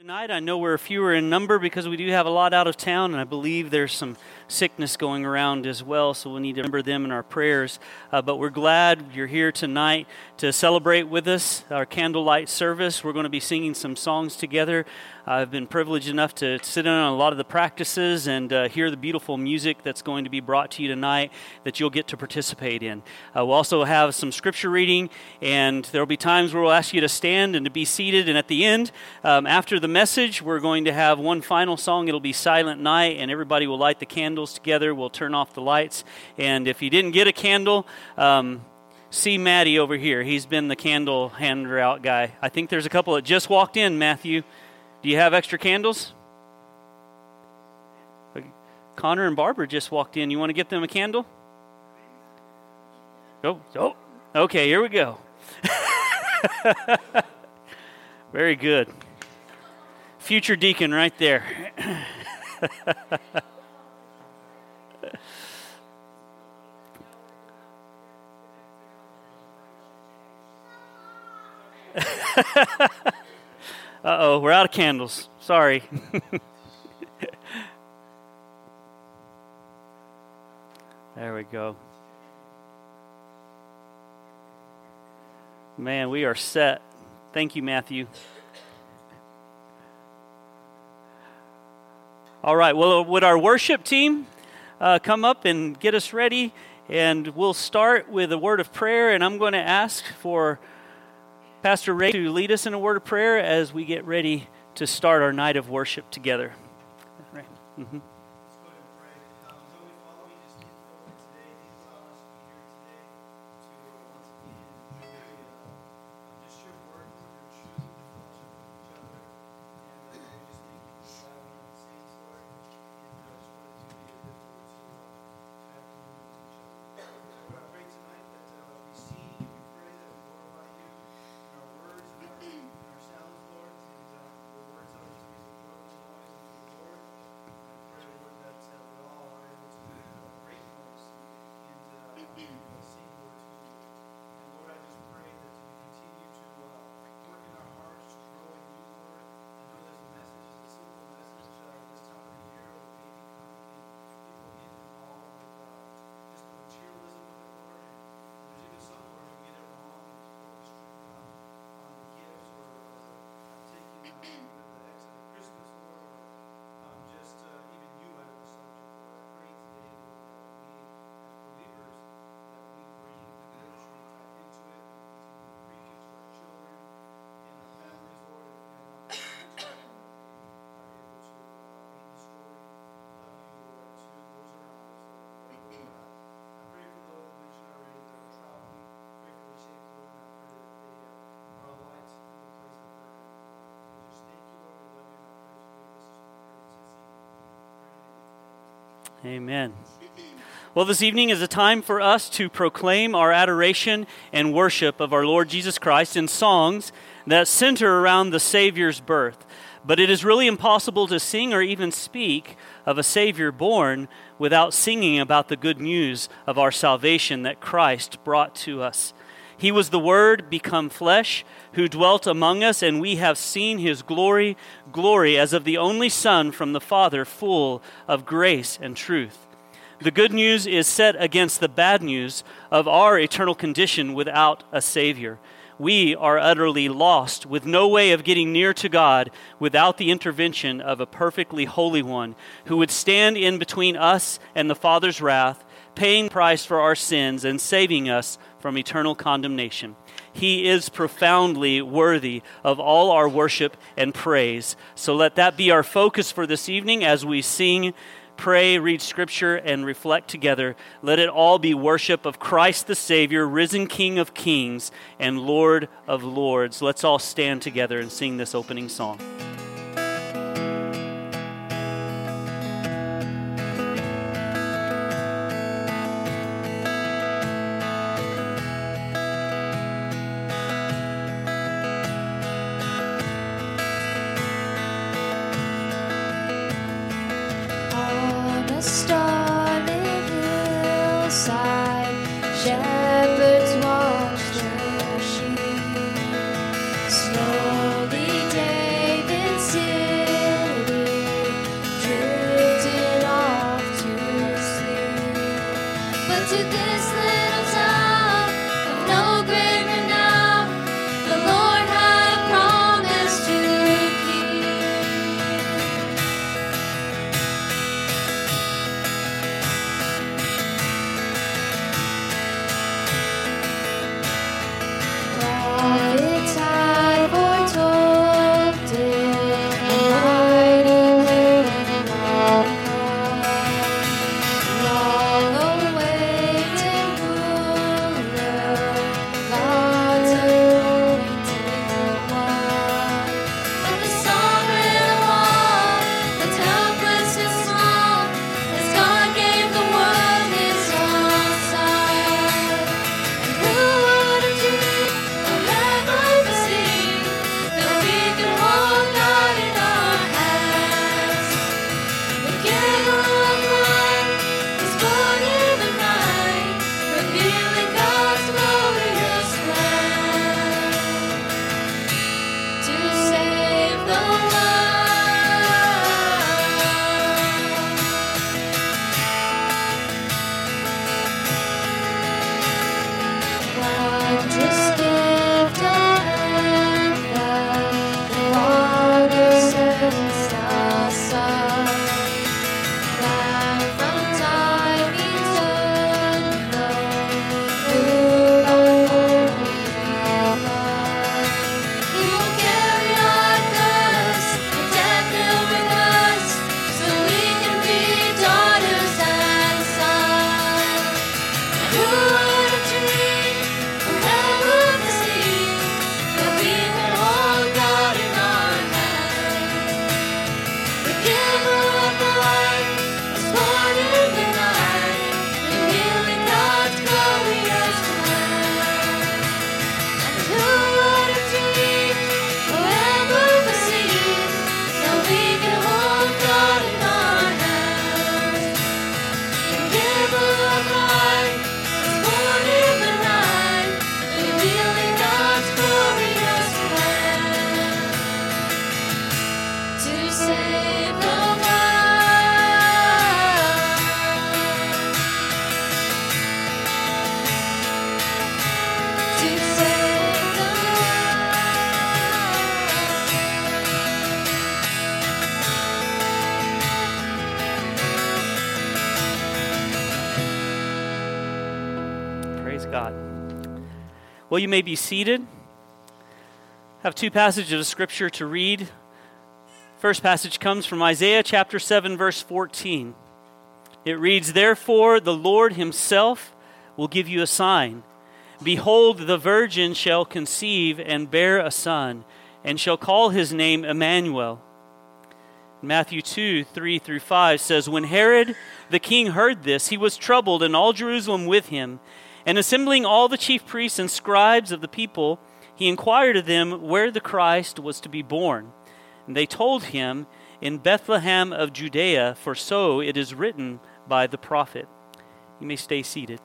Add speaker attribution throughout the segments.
Speaker 1: tonight. I know we're fewer in number because we do have a lot out of town, and I believe there's some sickness going around as well, so we need to remember them in our prayers. But we're glad you're here tonight to celebrate with us our candlelight service. We're going to be singing some songs together. I've been privileged enough to sit in on a lot of the practices and hear the beautiful music that's going to be brought to you tonight that you'll get to participate in. We'll also have some scripture reading, and there will be times where we'll ask you to stand and to be seated. And at the end, after the message, we're going to have one final song. It'll be Silent Night, and everybody will light the candles together. We'll turn off the lights. And if you didn't get a candle, see Maddie over here. He's been the candle hander out guy. I think there's a couple that just walked in, Matthew. Do you have extra candles? Connor and Barbara just walked in. You want to get them a candle? Oh, okay, here we go. Very good. Future deacon right there. Uh-oh, we're out of candles. Sorry. There we go. Man, we are set. Thank you, Matthew. All right, well, would our worship team come up and get us ready? And we'll start with a word of prayer, and I'm going to ask for Pastor Ray to lead us in a word of prayer as we get ready to start our night of worship together. Right. Mm-hmm. Amen. Well, this evening is a time for us to proclaim our adoration and worship of our Lord Jesus Christ in songs that center around the Savior's birth. But it is really impossible to sing or even speak of a Savior born without singing about the good news of our salvation that Christ brought to us. He was the Word become flesh, who dwelt among us, and we have seen His glory as of the only Son from the Father, full of grace and truth. The good news is set against the bad news of our eternal condition without a Savior. We are utterly lost, with no way of getting near to God without the intervention of a perfectly holy one who would stand in between us and the Father's wrath, paying the price for our sins and saving us from eternal condemnation. He is profoundly worthy of all our worship and praise. So let that be our focus for this evening as we sing, pray, read Scripture, and reflect together. Let it all be worship of Christ the Savior, risen King of kings and Lord of lords. Let's all stand together and sing this opening song.
Speaker 2: Shepherds watch their sheep. Slowly David
Speaker 1: God. Well, you may be seated. I have two passages of Scripture to read. First passage comes from Isaiah chapter 7, verse 14. It reads, "Therefore the Lord himself will give you a sign. Behold, the virgin shall conceive and bear a son, and shall call his name Emmanuel." Matthew 2, 3 through 5 says, "When Herod the king heard this, he was troubled, and all Jerusalem with him. And assembling all the chief priests and scribes of the people, he inquired of them where the Christ was to be born. And they told him, in Bethlehem of Judea, for so it is written by the prophet." You may stay seated.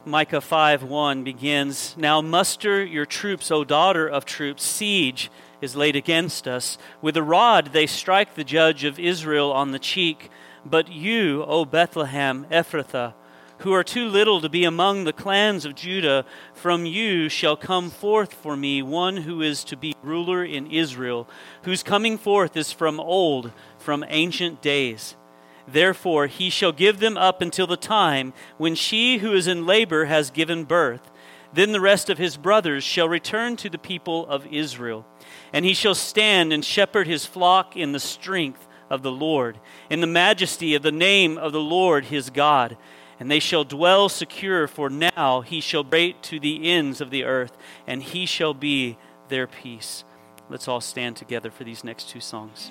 Speaker 1: Micah 5:1 begins, "Now muster your troops, O daughter of troops. Siege is laid against us. With a rod they strike the judge of Israel on the cheek. But you, O Bethlehem Ephrathah, who are too little to be among the clans of Judah, from you shall come forth for me one who is to be ruler in Israel, whose coming forth is from old, from ancient days. Therefore he shall give them up until the time when she who is in labor has given birth. Then the rest of his brothers shall return to the people of Israel. And he shall stand and shepherd his flock in the strength of the Lord, in the majesty of the name of the Lord his God. And they shall dwell secure, for now he shall break to the ends of the earth, and he shall be their peace." Let's all stand together for these next two songs.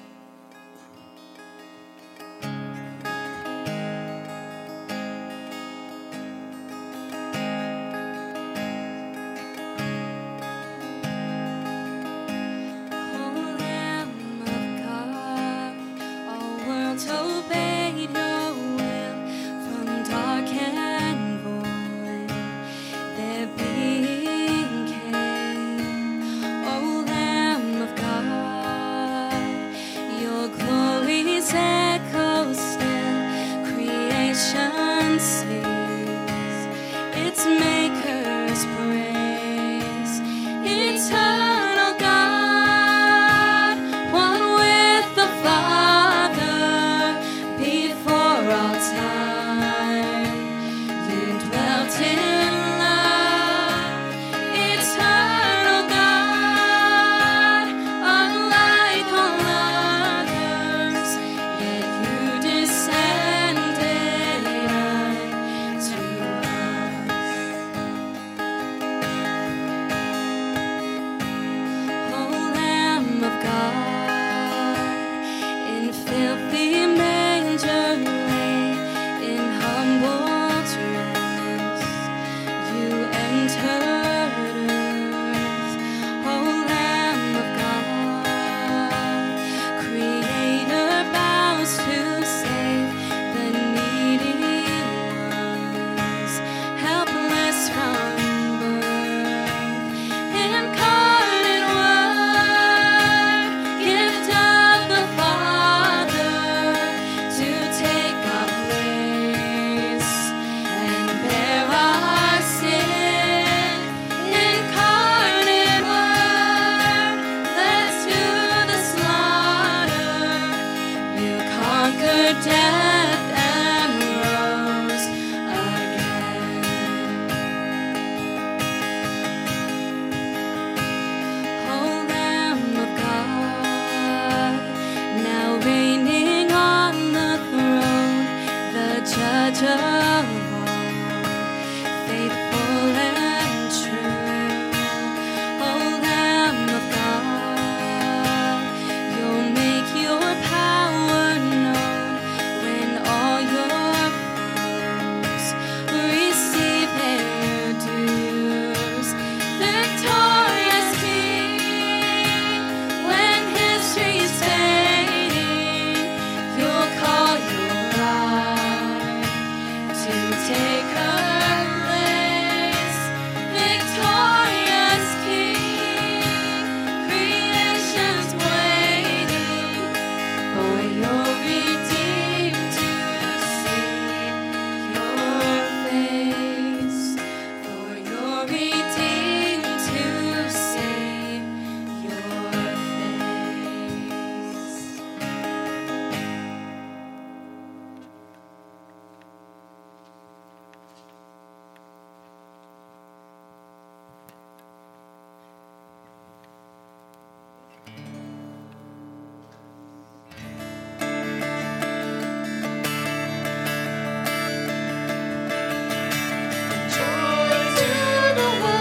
Speaker 2: Joy to the world.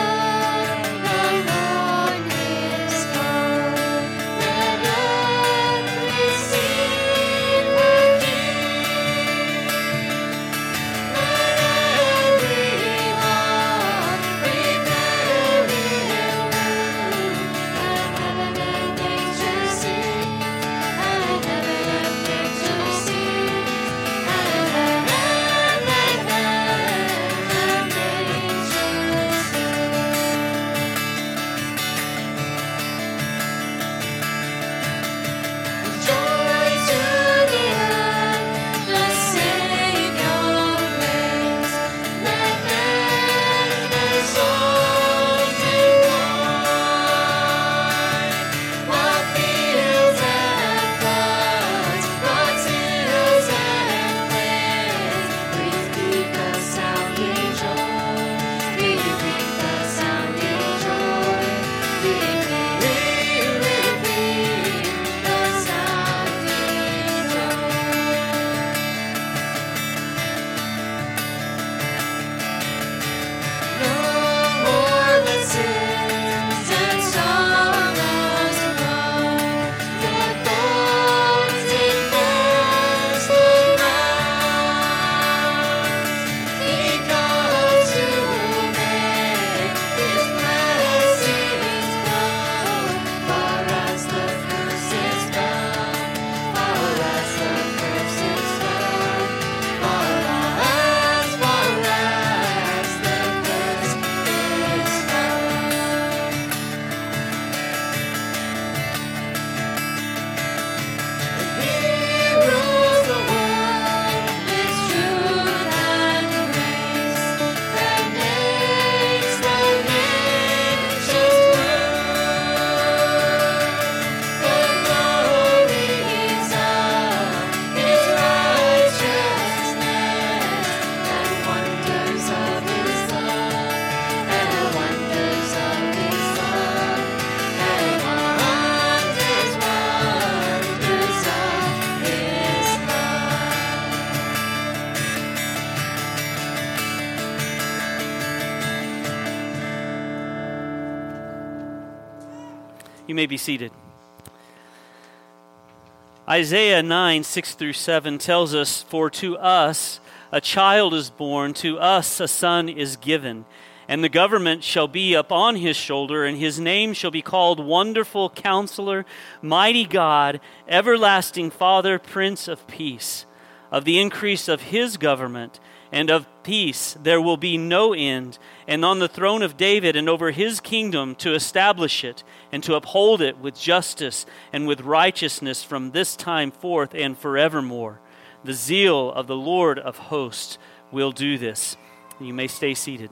Speaker 1: You may be seated. Isaiah 9, 6 through 7 tells us, "For to us a child is born, to us a son is given, and the government shall be upon his shoulder, and his name shall be called Wonderful Counselor, Mighty God, Everlasting Father, Prince of Peace. Of the increase of his government and of peace there will be no end, and on the throne of David and over his kingdom, to establish it and to uphold it with justice and with righteousness from this time forth and forevermore. The zeal of the Lord of hosts will do this." You may stay seated.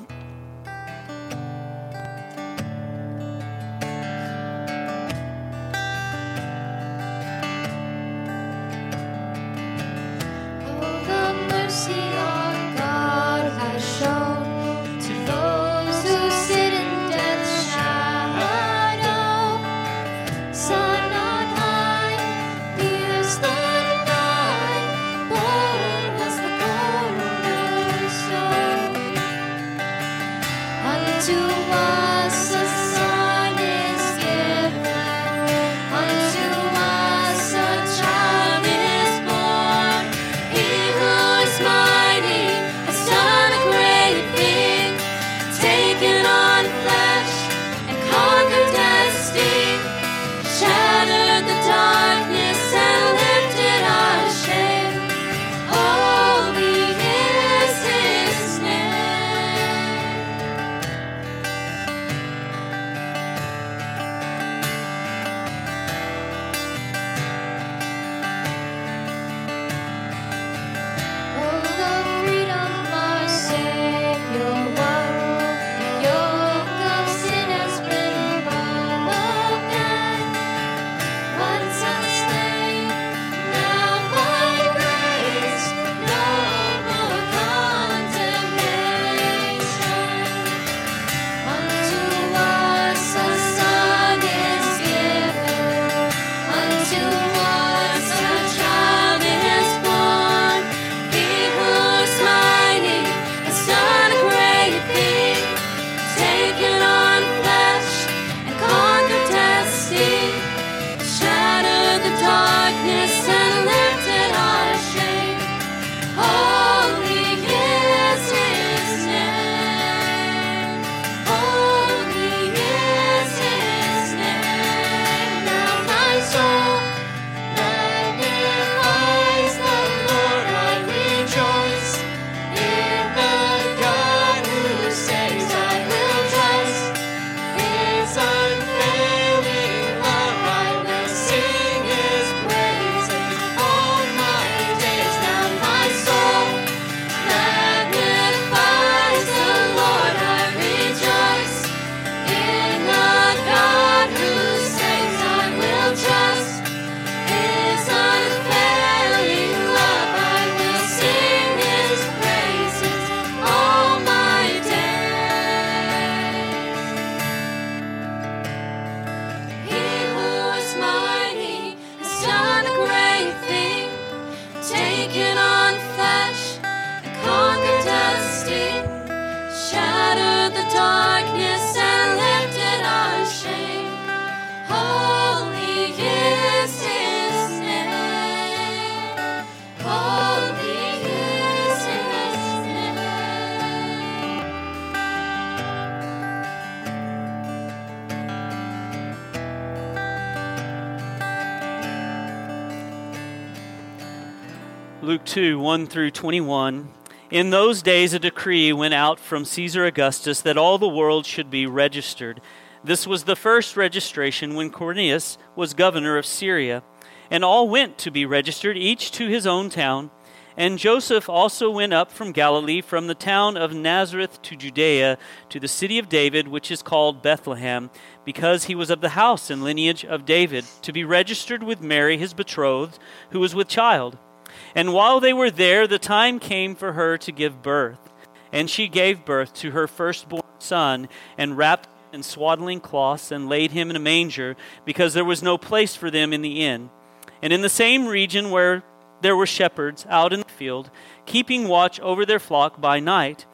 Speaker 1: Luke 2, 1 through 21. "In those days a decree went out from Caesar Augustus that all the world should be registered. This was the first registration when Quirinius was governor of Syria. And all went to be registered, each to his own town. And Joseph also went up from Galilee, from the town of Nazareth to Judea, to the city of David, which is called Bethlehem, because he was of the house and lineage of David, to be registered with Mary his betrothed, who was with child. And while they were there, the time came for her to give birth. And she gave birth to her firstborn son, and wrapped him in swaddling cloths, and laid him in a manger, because there was no place for them in the inn. And in the same region where there were shepherds out in the field, keeping watch over their flock by night.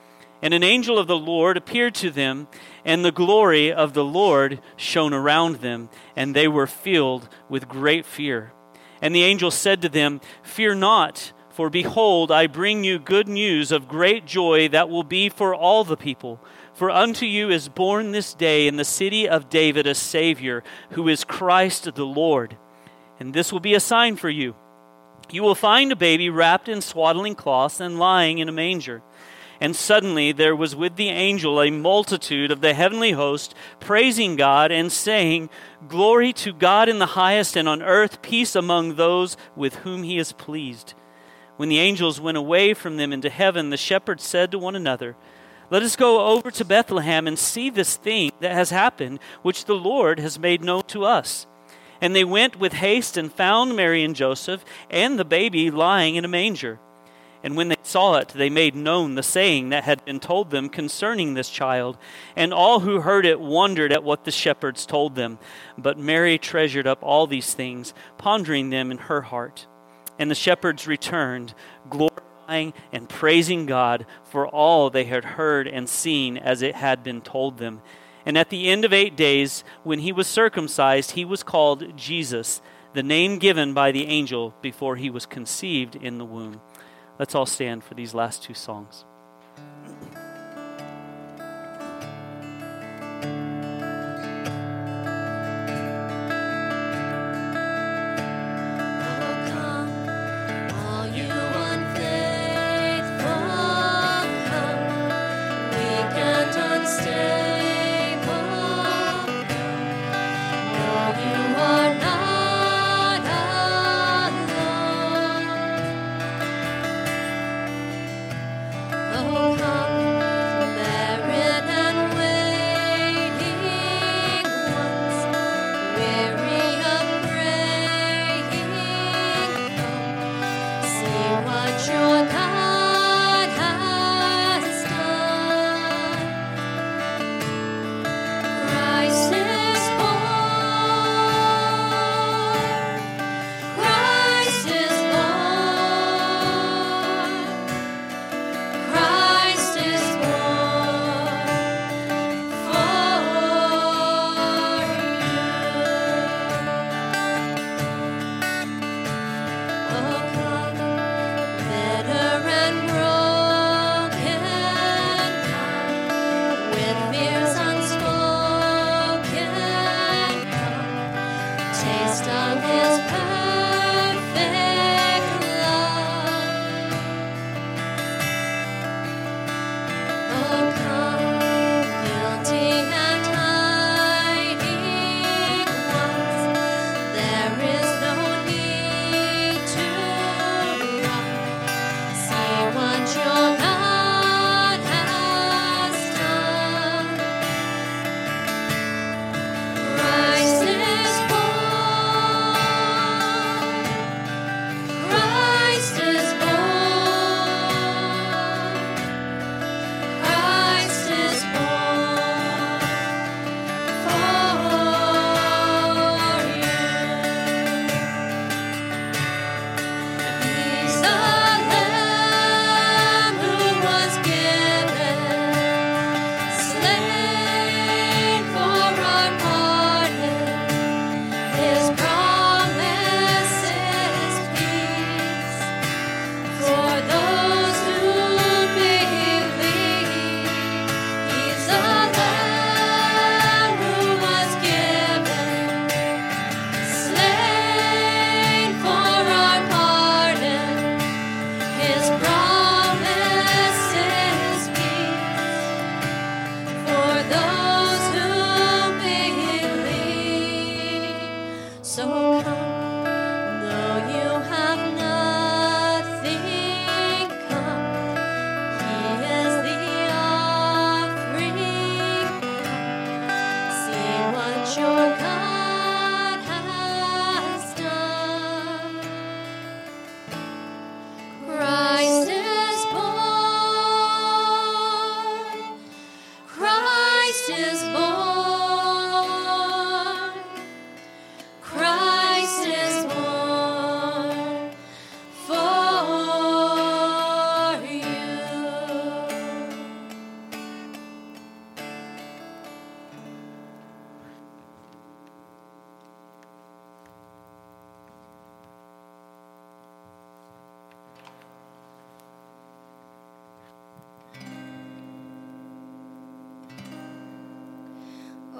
Speaker 1: And an angel of the Lord appeared to them, and the glory of the Lord shone around them, and they were filled with great fear. And the angel said to them, "Fear not, for behold, I bring you good news of great joy that will be for all the people. For unto you is born this day in the city of David a Savior, who is Christ the Lord. And this will be a sign for you. You will find a baby wrapped in swaddling cloths and lying in a manger." And suddenly there was with the angel a multitude of the heavenly host, praising God and saying, "Glory to God in the highest, and on earth peace among those with whom he is pleased." When the angels went away from them into heaven, the shepherds said to one another, "Let us go over to Bethlehem and see this thing that has happened, which the Lord has made known to us." And they went with haste and found Mary and Joseph and the baby lying in a manger. And when they saw it, they made known the saying that had been told them concerning this child. And all who heard it wondered at what the shepherds told them. But Mary treasured up all these things, pondering them in her heart. And the shepherds returned, glorifying and praising God for all they had heard and seen as it had been told them. And at the end of 8 days, when he was circumcised, he was called Jesus, the name given by the angel before he was conceived in the womb. Let's all stand for these last two songs.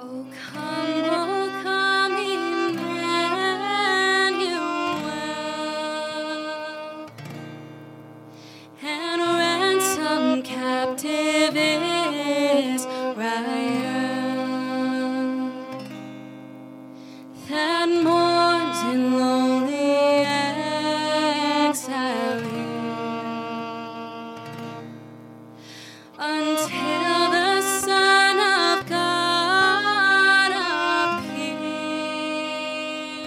Speaker 2: O come, Emmanuel, and ransom captive Israel that mourns in lonely exile here, until the Son of God appear.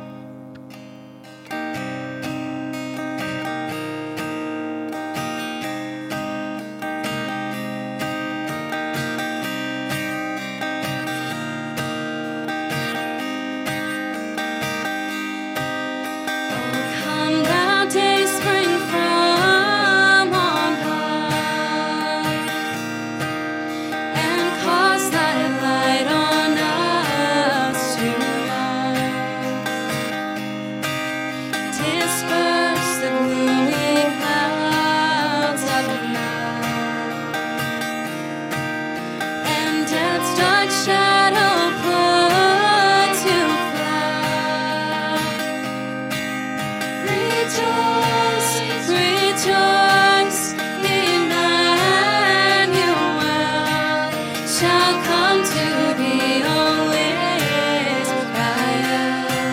Speaker 2: Come thou day spring from on high, and cause thy light on us to rise. Disperse the gloomy clouds of night, and death's dark shadow put to flight. Rejoice, rejoice, Emmanuel shall come to thee, O Israel.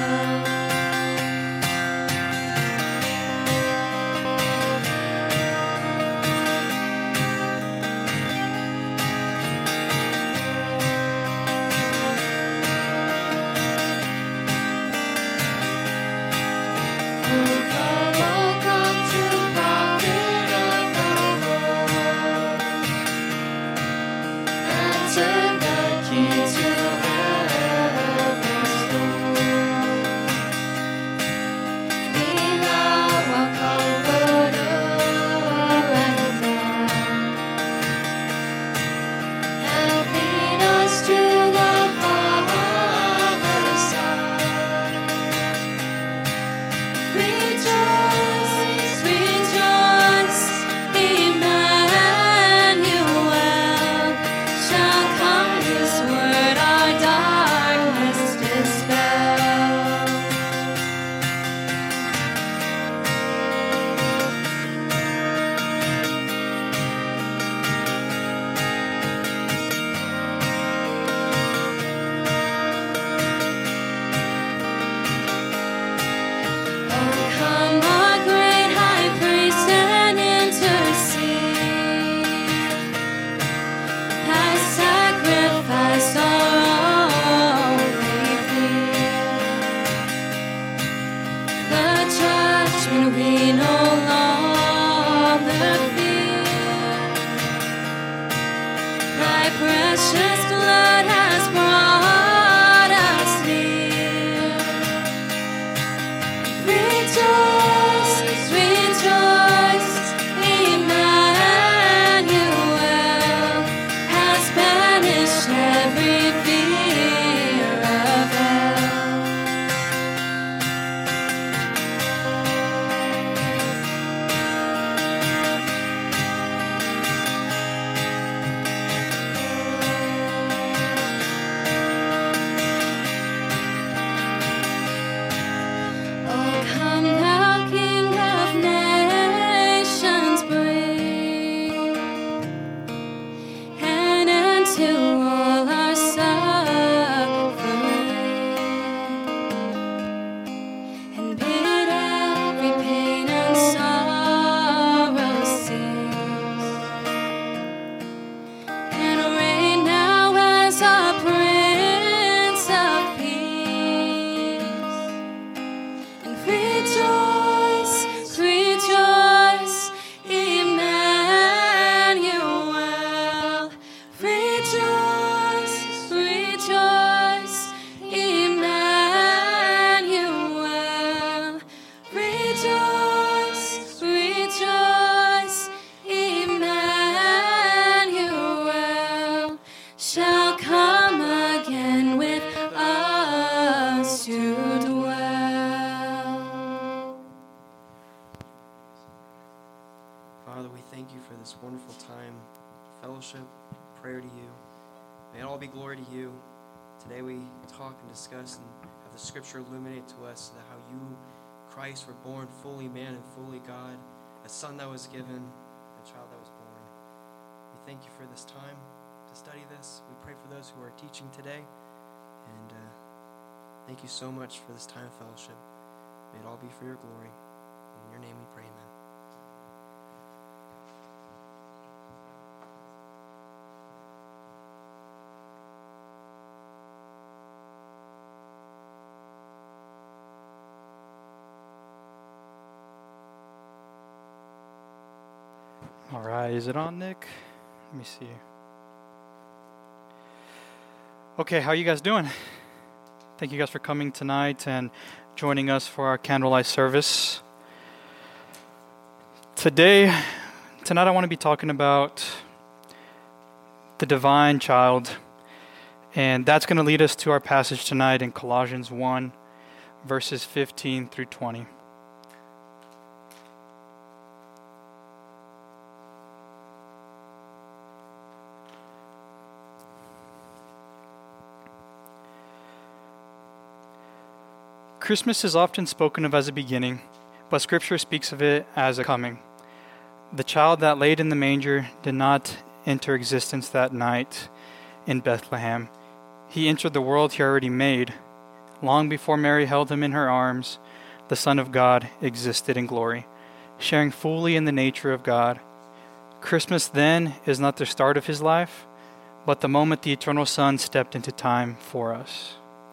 Speaker 2: Welcome to prophet of the Lord, and turn the key to heaven's door. Be thou our comforter and guide, and lead us to the Father's side. Rejoice, rejoice, Emmanuel shall come, his word our darkness dispel. Oh, come, our great high priest, and intercede. Thy sacrifice our only plea. The judgment we no longer fear. Thy precious blood has brought us near. Rejoice, rejoice, Emmanuel has banished every fear of hell. Oh, come thou King of nations, bring an end to all our suffering, and bid every pain and sorrow cease, and reign now as our Prince of Peace. And rejoice, rejoice, Emmanuel. Rejoice, rejoice, Emmanuel. Rejoice, rejoice, Emmanuel shall come again with us to dwell.
Speaker 3: Father, we thank you for this wonderful time, fellowship, prayer to you. May it all be glory to you. Today we talk and discuss and have the scripture illuminate to us that how you, Christ, were born fully man and fully God, a son that was given, a child that was born. We thank you for this time to study this. We pray for those who are teaching today. And thank you so much for this time of fellowship. May it all be for your glory. In your name we pray, amen.
Speaker 4: All right, is it on, Nick? Let me see. Okay, how are you guys doing? Thank you guys for coming tonight and joining us for our candlelight service. Tonight I want to be talking about the divine child, and that's going to lead us to our passage tonight in Colossians 1, verses 15 through 20. Christmas is often spoken of as a beginning, but Scripture speaks of it as a coming. The child that laid in the manger did not enter existence that night in Bethlehem. He entered the world he already made. Long before Mary held him in her arms, the Son of God existed in glory, sharing fully in the nature of God. Christmas then is not the start of his life, but the moment the eternal Son stepped into time for us.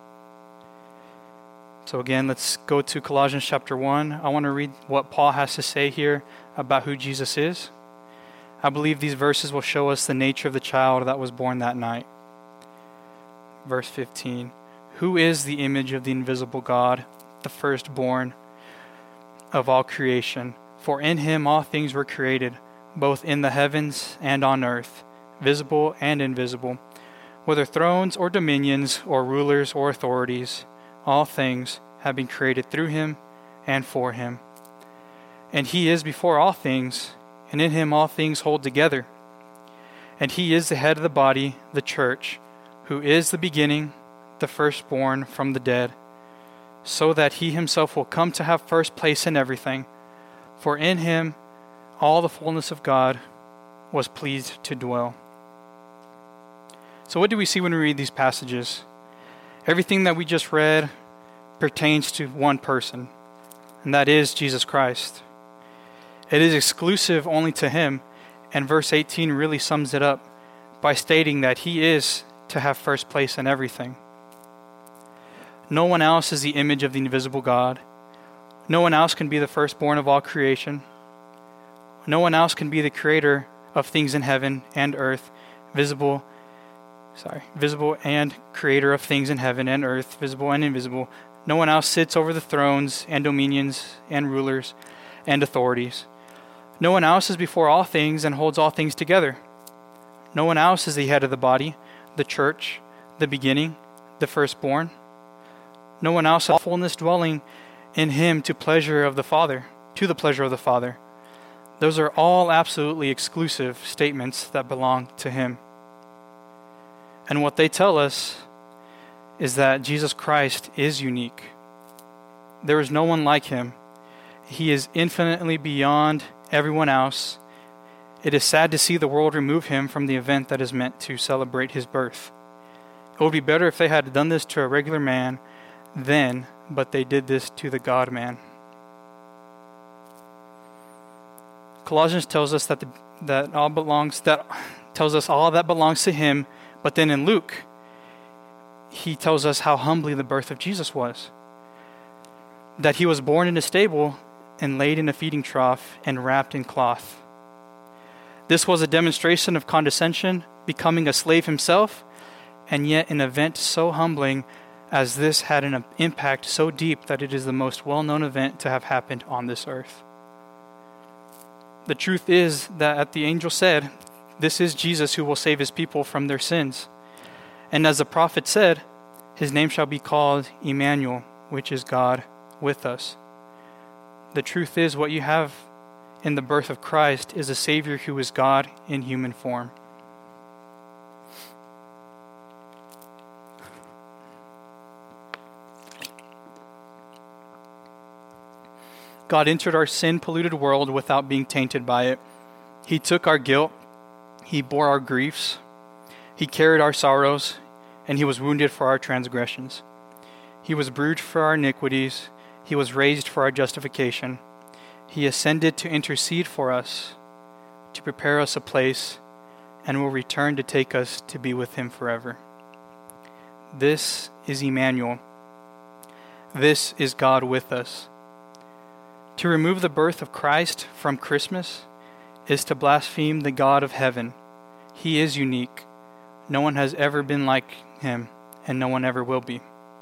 Speaker 4: So again, let's go to Colossians chapter 1. I want to read what Paul has to say here about who Jesus is. I believe these verses will show us the nature of the child that was born that night. Verse 15. Who is the image of the invisible God, the firstborn of all creation? For in him all things were created, both in the heavens and on earth, visible and invisible, whether thrones or dominions or rulers or authorities. All things have been created through him and for him. And he is before all things, and in him all things hold together. And he is the head of the body, the church, who is the beginning, the firstborn from the dead, so that he himself will come to have first place in everything. For in him all the fullness of God was pleased to dwell. So what do we see when we read these passages? Everything that we just read pertains to one person, and that is Jesus Christ. It is exclusive only to him, and verse 18 really sums it up by stating that he is to have first place in everything. No one else is the image of the invisible God. No one else can be the firstborn of all creation. No one else can be the creator of things in heaven and earth, visible and creator of things in heaven and earth, visible and invisible. No one else sits over the thrones and dominions and rulers and authorities. No one else is before all things and holds all things together. No one else is the head of the body, the church, the beginning, the firstborn. No one else has fullness dwelling in him to the pleasure of the Father. Those are all absolutely exclusive statements that belong to him. And what they tell us is that Jesus Christ is unique. There is no one like him. He is infinitely beyond everyone else. It is sad to see the world remove him from the event that is meant to celebrate his birth. It would be better if they had done this to a regular man then, but they did this to the God-man. Colossians tells us tells us all that belongs to him. But then in Luke, he tells us how humbly the birth of Jesus was. That he was born in a stable and laid in a feeding trough and wrapped in cloth. This was a demonstration of condescension, becoming a slave himself, and yet an event so humbling as this had an impact so deep that it is the most well-known event to have happened on this earth. The truth is that, as the angel said, this is Jesus who will save his people from their sins. And as the prophet said, his name shall be called Emmanuel, which is God with us. The truth is, what you have in the birth of Christ is a Savior who is God in human form. God entered our sin-polluted world without being tainted by it. He took our guilt. He bore our griefs. He carried our sorrows, and he was wounded for our transgressions. He was bruised for our iniquities. He was raised for our justification. He ascended to intercede for us, to prepare us a place, and will return to take us to be with him forever. This is Emmanuel. This is God with us. To remove the birth of Christ from Christmas is to blaspheme the God of heaven. He is unique. No one has ever been like him, and no one ever will be.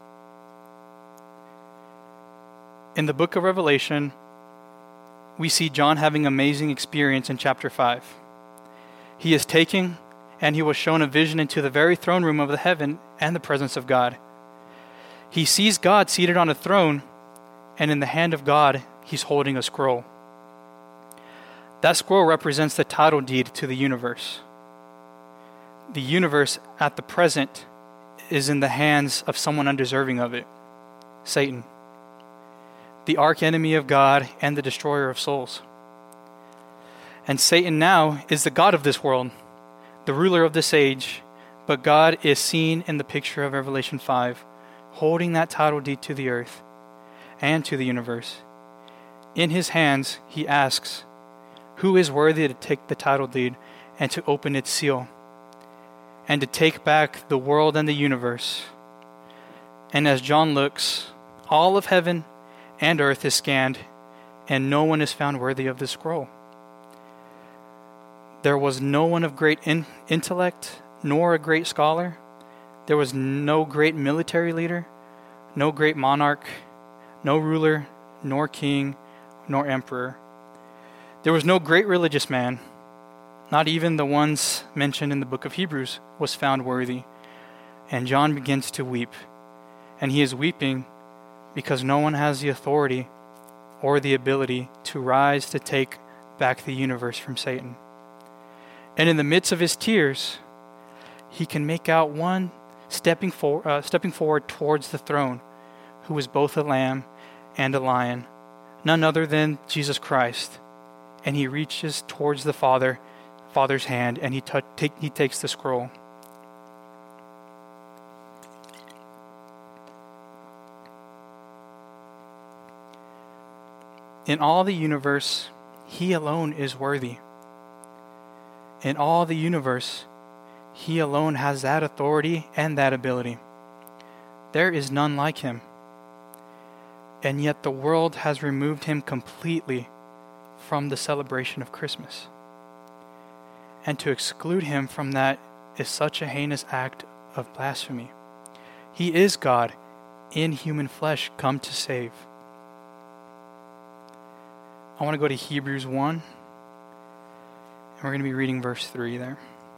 Speaker 4: In the book of Revelation, we see John having an amazing experience in chapter 5. He is taken, and he was shown a vision into the very throne room of the heaven and the presence of God. He sees God seated on a throne, and in the hand of God, he's holding a scroll. That scroll represents the title deed to the universe. The universe at the present is in the hands of someone undeserving of it, Satan, the archenemy of God and the destroyer of souls. And Satan now is the god of this world, the ruler of this age, but God is seen in the picture of Revelation 5, holding that title deed to the earth and to the universe. In his hands, he asks, who is worthy to take the title deed and to open its seal, and to take back the world and the universe? And as John looks, all of heaven and earth is scanned, and no one is found worthy of the scroll. There was no one of great intellect, nor a great scholar. There was no great military leader, no great monarch, no ruler, nor king, nor emperor. There was no great religious man. Not even the ones mentioned in the book of Hebrews was found worthy. And John begins to weep. And he is weeping because no one has the authority or the ability to rise to take back the universe from Satan. And in the midst of his tears, he can make out one stepping forward towards the throne, who is both a lamb and a lion, none other than Jesus Christ. And he reaches towards the Father's hand, and he takes the scroll. In all the universe, he alone is worthy. In all the universe, he alone has that authority and that ability. There is none like him. And yet the world has removed him completely from the celebration of Christmas. And to exclude him from that is such a heinous act of blasphemy. He is God in human flesh, come to save. I want to go to Hebrews 1, and we're going to be reading verse 3 there.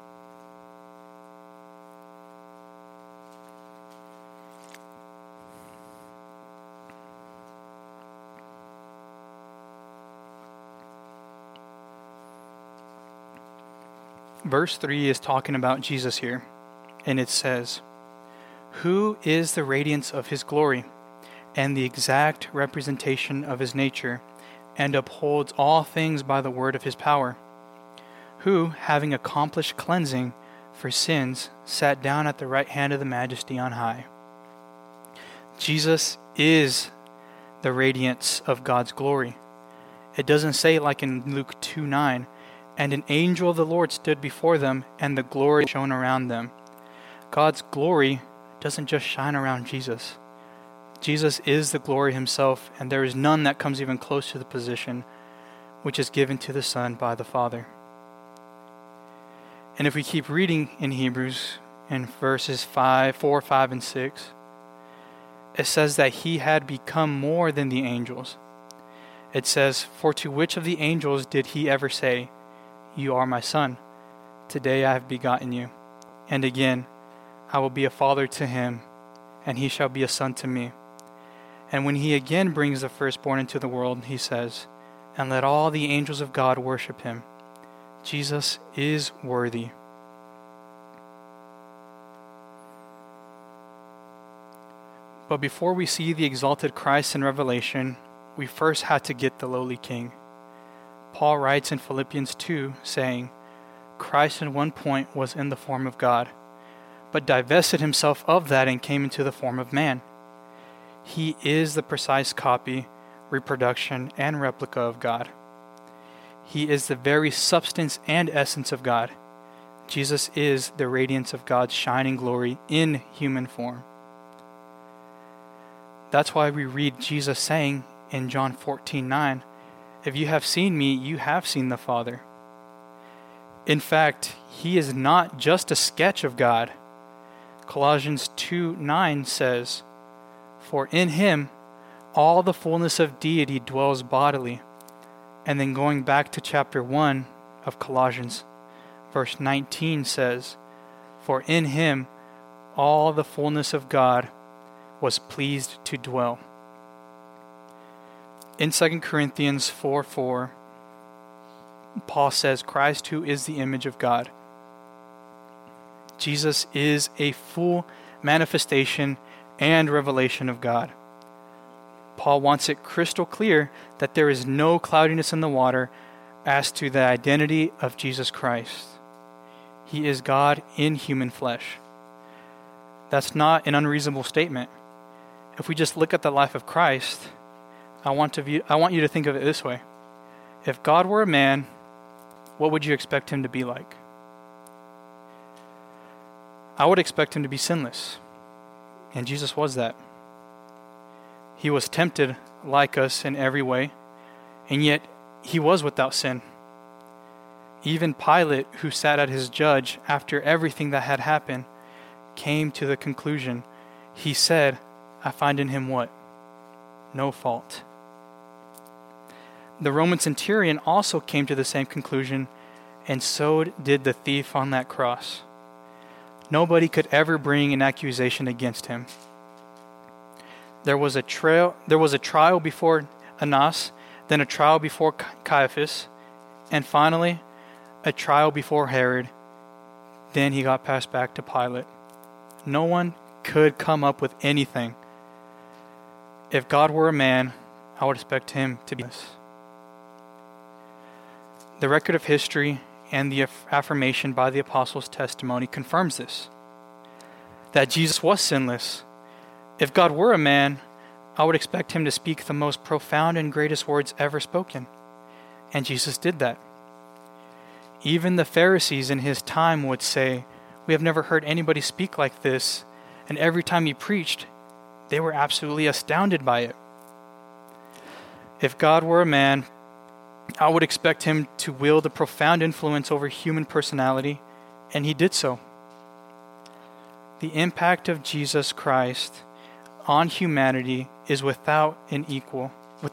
Speaker 4: Verse 3 is talking about Jesus here, and it says, "Who is the radiance of his glory, and the exact representation of his nature, and upholds all things by the word of his power, who, having accomplished cleansing for sins, sat down at the right hand of the Majesty on high." Jesus is the radiance of God's glory. It doesn't say like in Luke 2:9, "And an angel of the Lord stood before them, and the glory shone around them." God's glory doesn't just shine around Jesus. Jesus is the glory himself, and there is none that comes even close to the position which is given to the Son by the Father. And if we keep reading in Hebrews, in verses 4, 5, and 6, it says that he had become more than the angels. It says, "For to which of the angels did he ever say, 'You are my son, today I have begotten you'? And again, 'I will be a father to him, and he shall be a son to me.' And when he again brings the firstborn into the world, he says, 'And let all the angels of God worship him.'" Jesus is worthy. But before we see the exalted Christ in Revelation, we first had to get the lowly king. Paul writes in Philippians 2, saying, Christ at one point was in the form of God, but divested himself of that and came into the form of man. He is the precise copy, reproduction, and replica of God. He is the very substance and essence of God. Jesus is the radiance of God's shining glory in human form. That's why we read Jesus saying in John 14:9, if you have seen me, you have seen the Father. In fact, he is not just a sketch of God. Colossians 2:9 says, for in him all the fullness of deity dwells bodily. And then going back to chapter 1 of Colossians, verse 19 says, for in him all the fullness of God was pleased to dwell. In 2 Corinthians 4:4, Paul says, Christ, who is the image of God. Jesus is a full manifestation and revelation of God. Paul wants it crystal clear that there is no cloudiness in the water as to the identity of Jesus Christ. He is God in human flesh. That's not an unreasonable statement. If we just look at the life of Christ, I want you to think of it this way. If God were a man, what would you expect him to be like? I would expect him to be sinless. And Jesus was that. He was tempted like us in every way, and yet he was without sin. Even Pilate, who sat at his judge after everything that had happened, came to the conclusion. He said, I find in him what? No fault. The Roman centurion also came to the same conclusion, and so did the thief on that cross. Nobody could ever bring an accusation against him. There was a trial before Annas, then a trial before Caiaphas, and finally a trial before Herod. Then he got passed back to Pilate. No one could come up with anything. If God were a man, I would expect him to be this. The record of history and the affirmation by the apostles' testimony confirms this, that Jesus was sinless. If God were a man, I would expect him to speak the most profound and greatest words ever spoken. And Jesus did that. Even the Pharisees in his time would say, we have never heard anybody speak like this. And every time he preached, they were absolutely astounded by it. If God were a man, I would expect him to wield a profound influence over human personality, and he did so. The impact of Jesus Christ on humanity is without equal.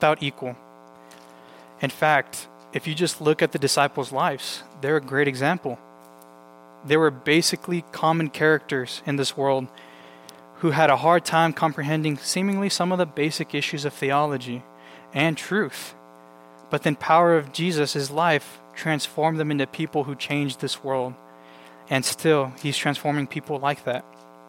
Speaker 4: In fact, if you just look at the disciples' lives, they're a great example. They were basically common characters in this world who had a hard time comprehending seemingly some of the basic issues of theology and truth. But then power of Jesus' life transformed them into people who changed this world. And still, he's transforming people like that.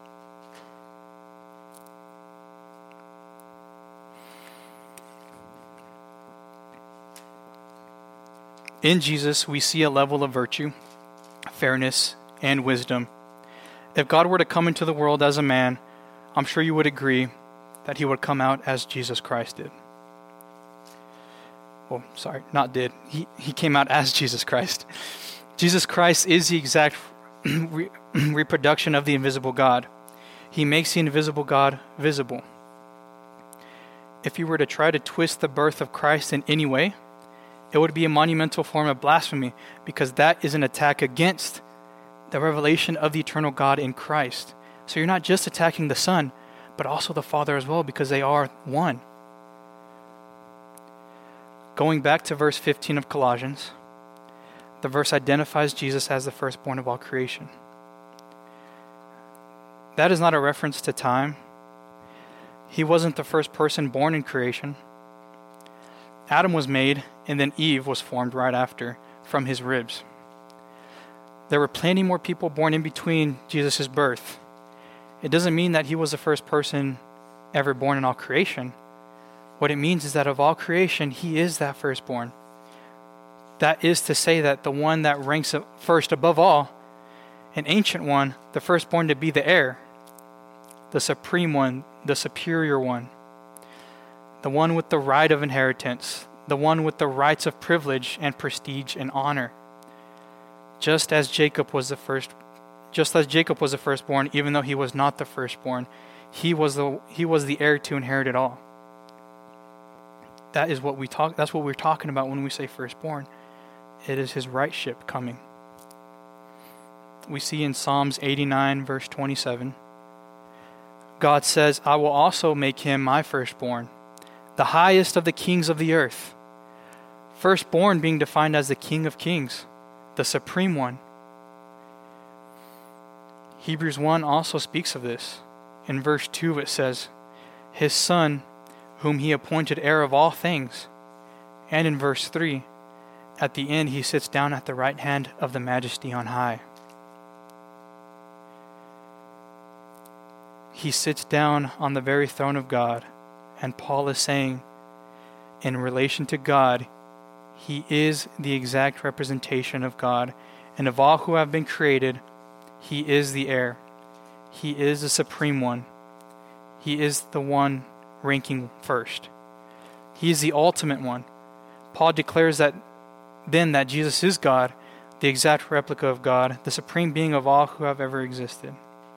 Speaker 4: In Jesus, we see a level of virtue, fairness, and wisdom. If God were to come into the world as a man, I'm sure you would agree that he would come out as Jesus Christ did. Well, sorry, not did. He came out as Jesus Christ. Jesus Christ is the exact reproduction of the invisible God. He makes the invisible God visible. If you were to try to twist the birth of Christ in any way, it would be a monumental form of blasphemy, because that is an attack against the revelation of the eternal God in Christ. So you're not just attacking the Son, but also the Father as well, because they are one. Going back to verse 15 of Colossians, the verse identifies Jesus as the firstborn of all creation. That is not a reference to time. He wasn't the first person born in creation. Adam was made, and then Eve was formed right after from his ribs. There were plenty more people born in between Jesus' birth. It doesn't mean that he was the first person ever born in all creation, What it means is that of all creation, he is that firstborn. That is to say that the one that ranks first above all, an ancient one, the firstborn to be the heir, the supreme one, the superior one, the one with the right of inheritance, the one with the rights of privilege and prestige and honor. Just as Jacob was the firstborn, even though he was not the firstborn, he was the heir to inherit it all. That's what we're talking about when we say firstborn. It is his rightship coming. We see in Psalms 89 verse 27, God says, I will also make him my firstborn, the highest of the kings of the earth. Firstborn being defined as the King of Kings, the supreme one. Hebrews 1 also speaks of this. In verse 2 it says, his son, whom he appointed heir of all things. And in verse 3, at the end he sits down at the right hand of the Majesty on high. He sits down on the very throne of God, and Paul is saying, in relation to God, he is the exact representation of God, and of all who have been created, he is the heir. He is the supreme one. He is the one ranking first. He is the ultimate one. Paul declares that Jesus is God, the exact replica of God, the supreme being of all who have ever existed.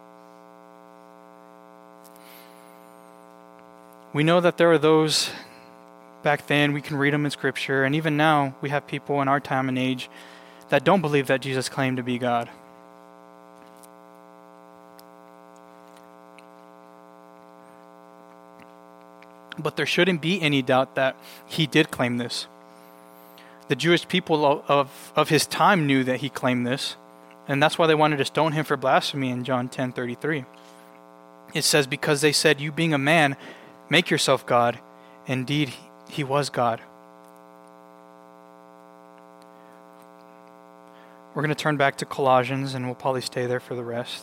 Speaker 4: We know that there are those back then, we can read them in Scripture, and even now we have people in our time and age that don't believe that Jesus claimed to be God. But there shouldn't be any doubt that he did claim this. The Jewish people of his time knew that he claimed this, and that's why they wanted to stone him for blasphemy in John 10:33. It says, because they said, you being a man, make yourself God. Indeed, he was God. We're going to turn back to Colossians, and we'll probably stay there for the rest.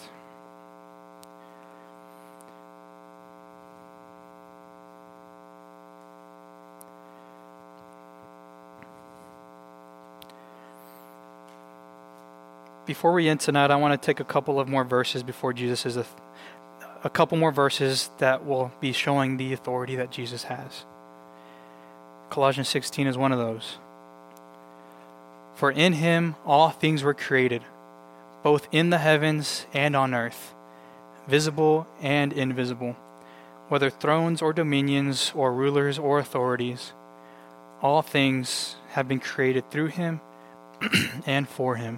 Speaker 4: Before we end tonight, I want to take a couple of more verses before Jesus is a couple more verses that will be showing the authority that Jesus has. Colossians 16 is one of those. For in him all things were created, both in the heavens and on earth, visible and invisible, whether thrones or dominions or rulers or authorities. All things have been created through him and for him.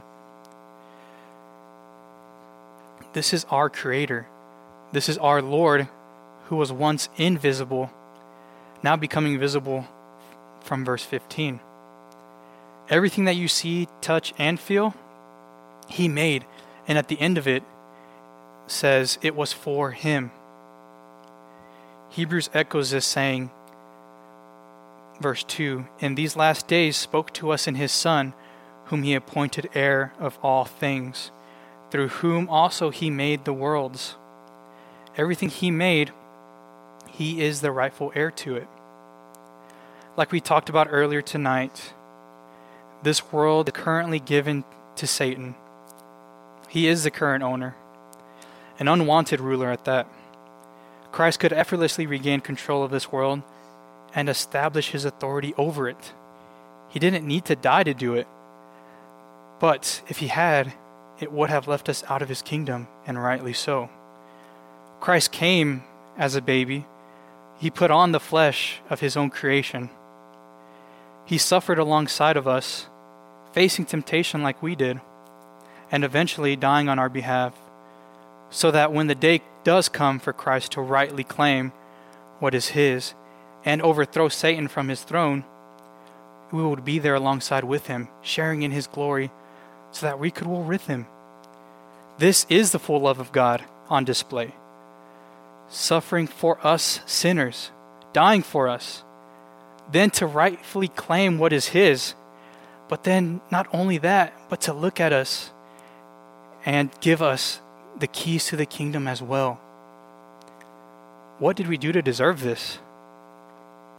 Speaker 4: This is our Creator. This is our Lord, who was once invisible, now becoming visible from verse 15. Everything that you see, touch, and feel, he made. And at the end of it says it was for him. Hebrews echoes this saying, verse 2, in these last days spoke to us in his Son, whom he appointed heir of all things, through whom also he made the worlds. Everything he made, he is the rightful heir to it. Like we talked about earlier tonight, this world is currently given to Satan. He is the current owner, an unwanted ruler at that. Christ could effortlessly regain control of this world and establish his authority over it. He didn't need to die to do it. But if he had, it would have left us out of his kingdom, and rightly so. Christ came as a baby. He put on the flesh of his own creation. He suffered alongside of us, facing temptation like we did, and eventually dying on our behalf, so that when the day does come for Christ to rightly claim what is his and overthrow Satan from his throne, we would be there alongside with him, sharing in his glory, so that we could rule with him. This is the full love of God on display. Suffering for us sinners, dying for us, then to rightfully claim what is his, but then not only that, but to look at us and give us the keys to the kingdom as well. What did we do to deserve this?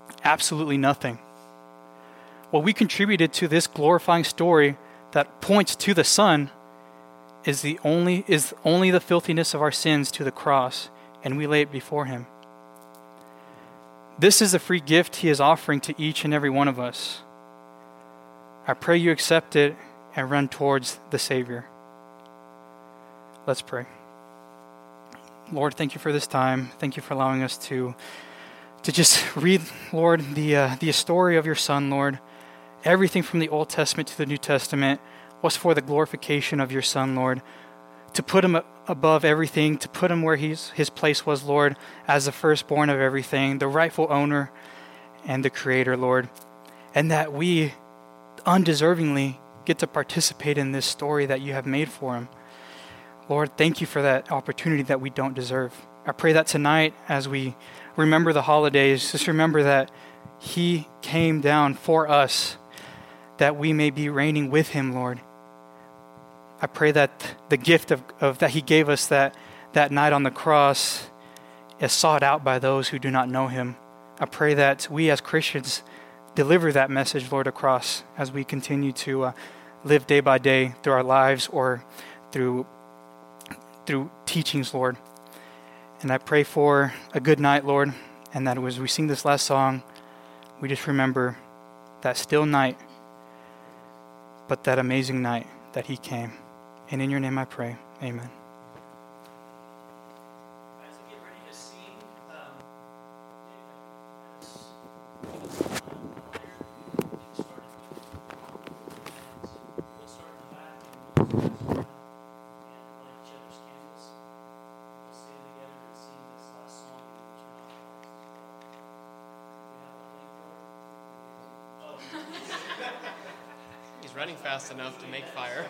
Speaker 4: Absolutely nothing. What we contributed to this glorifying story that points to the Son is only the filthiness of our sins to the cross, and we lay it before him. This is the free gift he is offering to each and every one of us. I pray you accept it and run towards the Savior. Let's pray. Lord, thank you for this time. Thank you for allowing us to just read, Lord, the story of your Son, Lord. Everything from the Old Testament to the New Testament was for the glorification of your Son, Lord. To put him above everything, to put him where his place was, Lord, as the firstborn of everything, the rightful owner and the creator, Lord. And that we undeservingly get to participate in this story that you have made for him. Lord, thank you for that opportunity that we don't deserve. I pray that tonight, as we remember the holidays, just remember that he came down for us, that we may be reigning with him, Lord. I pray that the gift of that he gave us that night on the cross is sought out by those who do not know him. I pray that we as Christians deliver that message, Lord, across as we continue to live day by day through our lives or through teachings, Lord. And I pray for a good night, Lord, and that as we sing this last song, we just remember that still night, but that amazing night that he came. And in your name I pray, amen.
Speaker 1: As we get ready to sing, we'll start in the back and light each other's candles. We'll stand together and sing this last song and we'll turn off the lights.
Speaker 3: He's running fast enough to make fire.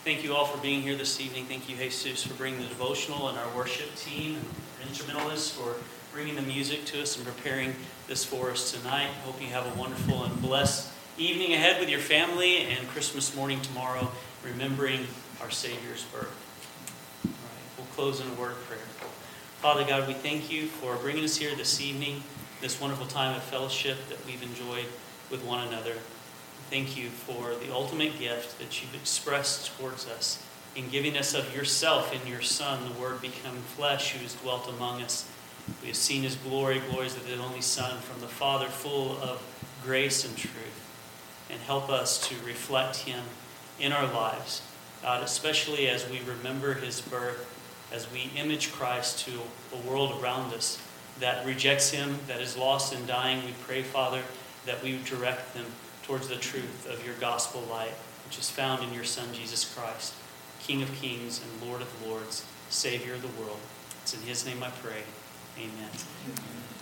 Speaker 1: Thank you all for being here this evening. Thank you, Jesus, for bringing the devotional and our worship team and our instrumentalists for bringing the music to us and preparing this for us tonight. Hope you have a wonderful and blessed evening ahead with your family and Christmas morning tomorrow, remembering our Savior's birth. All right, we'll close in a word of prayer. Father God, we thank you for bringing us here this evening, this wonderful time of fellowship that we've enjoyed with one another. Thank you for the ultimate gift that you've expressed towards us in giving us of yourself in your Son, the Word become flesh, who has dwelt among us. We have seen his glory, glories of the only Son from the Father, full of grace and truth. And help us to reflect him in our lives, God, especially as we remember his birth, as we image Christ to a world around us that rejects him, that is lost and dying. We pray, Father, that we direct them towards the truth of your gospel light, which is found in your Son, Jesus Christ, King of kings and Lord of lords, Savior of the world. It's in his name I pray. Amen.